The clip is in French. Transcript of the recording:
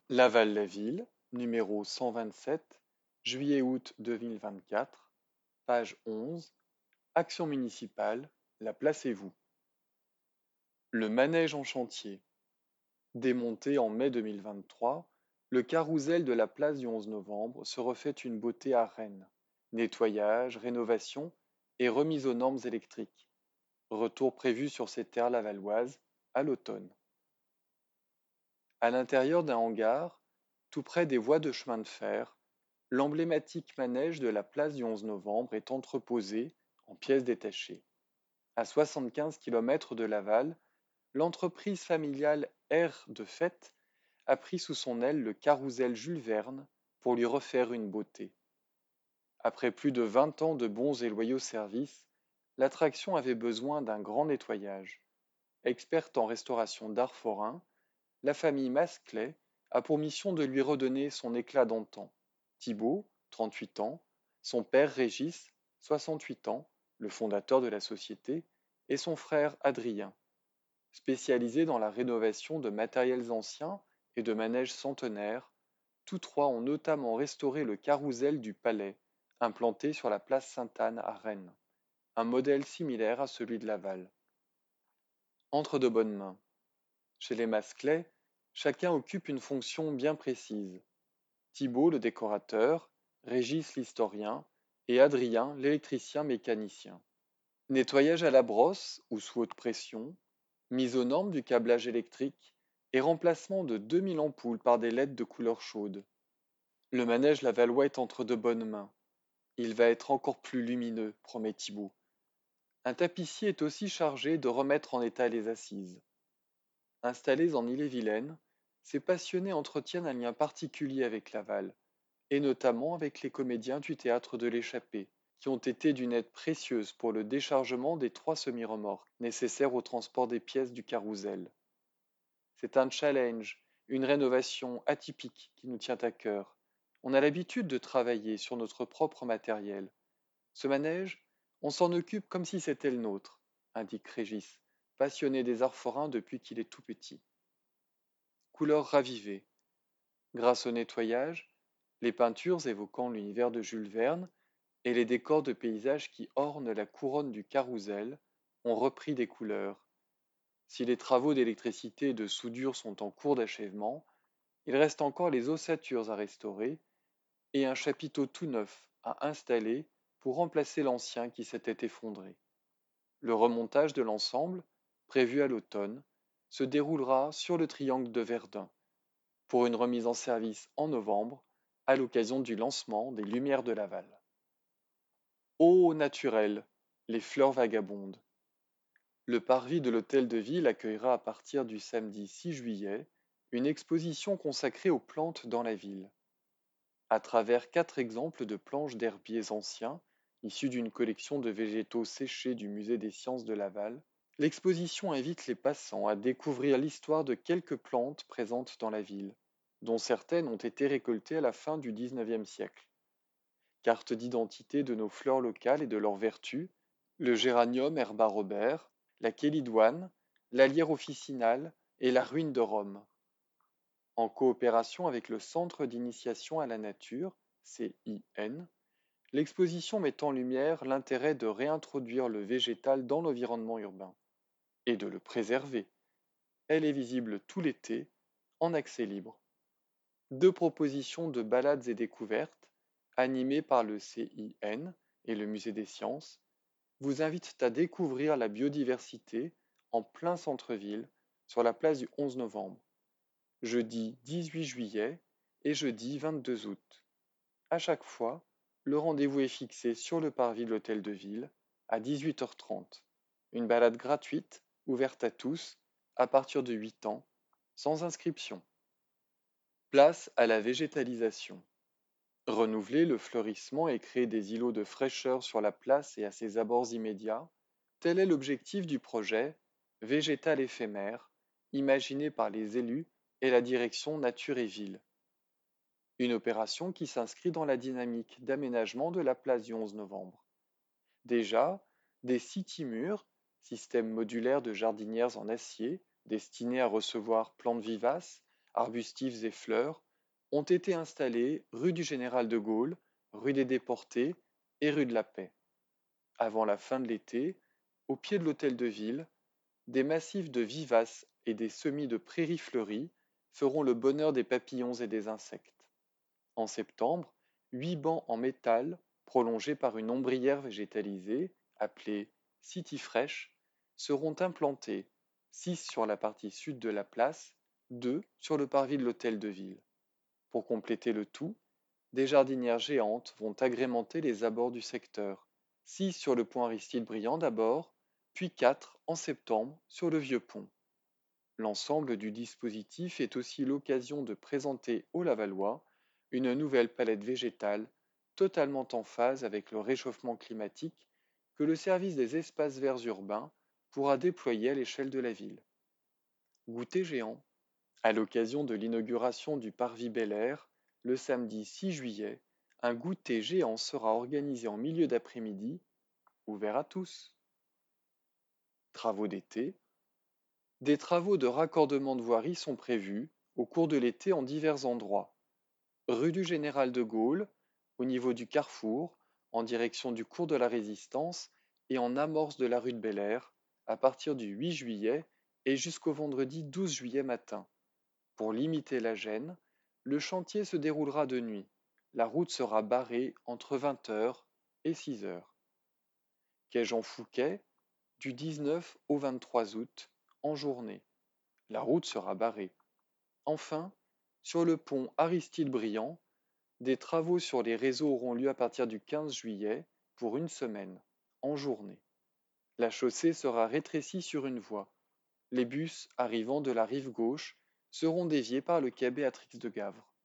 Laval-la-Ville, numéro 127, juillet-août 2024, page 11, Action municipale, la placez-vous. Le manège en chantier. Démonté en mai 2023, le carrousel de la place du 11 novembre se refait une beauté à Rennes. Nettoyage, rénovation et remise aux normes électriques. Retour prévu sur ces terres lavalloises à l'automne. À l'intérieur d'un hangar, tout près des voies de chemin de fer, l'emblématique manège de la place du 11 novembre est entreposé en pièces détachées. À 75 km de Laval, l'entreprise familiale Air de Fête a pris sous son aile le carrousel Jules Verne pour lui refaire une beauté. Après plus de 20 ans de bons et loyaux services, l'attraction avait besoin d'un grand nettoyage. Experte en restauration d'art forain, la famille Masclet a pour mission de lui redonner son éclat d'antan. Thibault, 38 ans, son père Régis, 68 ans, le fondateur de la société, et son frère Adrien, spécialisés dans la rénovation de matériels anciens et de manèges centenaires. Tous trois ont notamment restauré le carrousel du Palais, implanté sur la place Sainte-Anne à Rennes, un modèle similaire à celui de Laval. Entre de bonnes mains. Chez les Masclet, chacun occupe une fonction bien précise. Thibault le décorateur, Régis l'historien et Adrien l'électricien mécanicien. Nettoyage à la brosse ou sous haute pression, mise aux normes du câblage électrique et remplacement de 2000 ampoules par des LED de couleur chaude. Le manège lavallois est entre de bonnes mains. Il va être encore plus lumineux, promet Thibault. Un tapissier est aussi chargé de remettre en état les assises. Installés en Ille-et-Vilaine, ces passionnés entretiennent un lien particulier avec Laval, et notamment avec les comédiens du théâtre de l'Échappée, qui ont été d'une aide précieuse pour le déchargement des 3 semi-remorques nécessaires au transport des pièces du carrousel. C'est un challenge, une rénovation atypique qui nous tient à cœur. On a l'habitude de travailler sur notre propre matériel. Ce manège, on s'en occupe comme si c'était le nôtre, indique Régis, passionné des arts forains depuis qu'il est tout petit. Couleurs ravivées. Grâce au nettoyage, les peintures évoquant l'univers de Jules Verne et les décors de paysages qui ornent la couronne du carrousel ont repris des couleurs. Si les travaux d'électricité et de soudure sont en cours d'achèvement, il reste encore les ossatures à restaurer et un chapiteau tout neuf à installer pour remplacer l'ancien qui s'était effondré. Le remontage de l'ensemble, prévu à l'automne, se déroulera sur le triangle de Verdun, pour une remise en service en novembre, à l'occasion du lancement des Lumières de Laval. Eau naturelle, les fleurs vagabondes. Le parvis de l'Hôtel de Ville accueillera à partir du samedi 6 juillet une exposition consacrée aux plantes dans la ville. À travers 4 exemples de planches d'herbiers anciens, issus d'une collection de végétaux séchés du Musée des sciences de Laval, l'exposition invite les passants à découvrir l'histoire de quelques plantes présentes dans la ville, dont certaines ont été récoltées à la fin du XIXe siècle. Carte d'identité de nos fleurs locales et de leurs vertus, le géranium herba Robert, la kélidoine, la lyre officinale et la ruine de Rome. En coopération avec le Centre d'initiation à la nature, CIN, l'exposition met en lumière l'intérêt de réintroduire le végétal dans l'environnement urbain et de le préserver. Elle est visible tout l'été, en accès libre. 2 propositions de balades et découvertes, animées par le CIN et le Musée des sciences, vous invitent à découvrir la biodiversité en plein centre-ville, sur la place du 11 novembre, jeudi 18 juillet et jeudi 22 août. À chaque fois, le rendez-vous est fixé sur le parvis de l'Hôtel de Ville à 18h30. Une balade gratuite, ouverte à tous, à partir de 8 ans, sans inscription. Place à la végétalisation. Renouveler le fleurissement et créer des îlots de fraîcheur sur la place et à ses abords immédiats, tel est l'objectif du projet Végétal éphémère, imaginé par les élus et la direction Nature et Ville. Une opération qui s'inscrit dans la dynamique d'aménagement de la place du 11 novembre. Déjà, des city-murs, système modulaire de jardinières en acier, destinés à recevoir plantes vivaces, arbustifs et fleurs, ont été installés rue du Général de Gaulle, rue des Déportés et rue de la Paix. Avant la fin de l'été, au pied de l'hôtel de ville, des massifs de vivaces et des semis de prairies fleuries feront le bonheur des papillons et des insectes. En septembre, 8 bancs en métal, prolongés par une ombrière végétalisée, appelée City Fresh, seront implantés, 6 sur la partie sud de la place, 2 sur le parvis de l'hôtel de ville. Pour compléter le tout, des jardinières géantes vont agrémenter les abords du secteur, 6 sur le pont Aristide Briand d'abord, puis 4 en septembre sur le vieux pont. L'ensemble du dispositif est aussi l'occasion de présenter aux Lavallois une nouvelle palette végétale totalement en phase avec le réchauffement climatique que le service des espaces verts urbains pourra déployer à l'échelle de la ville. Goûter géant. À l'occasion de l'inauguration du Parvis Bel Air, le samedi 6 juillet, un goûter géant sera organisé en milieu d'après-midi, ouvert à tous. Travaux d'été. Des travaux de raccordement de voirie sont prévus au cours de l'été en divers endroits. Rue du Général de Gaulle, au niveau du carrefour, en direction du cours de la Résistance et en amorce de la rue de Bel Air, à partir du 8 juillet et jusqu'au vendredi 12 juillet matin. Pour limiter la gêne, le chantier se déroulera de nuit. La route sera barrée entre 20h et 6h. Quai Jean Fouquet, du 19 au 23 août, en journée. La route sera barrée. Enfin, sur le pont Aristide Briand, des travaux sur les réseaux auront lieu à partir du 15 juillet pour une semaine, en journée. La chaussée sera rétrécie sur une voie. Les bus arrivant de la rive gauche seront déviés par le quai Béatrix de Gavre.